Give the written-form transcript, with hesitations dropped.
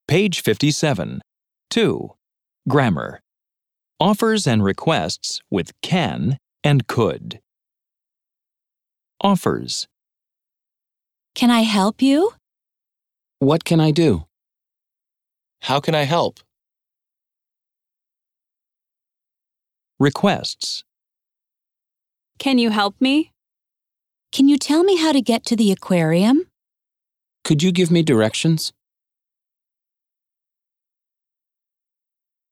Page 57. 2. Grammar. Offers and requests with can and could. Offers. Can I help you? What can I do? How can I help? Requests. Can you help me? Can you tell me how to get to the aquarium? Could you give me directions?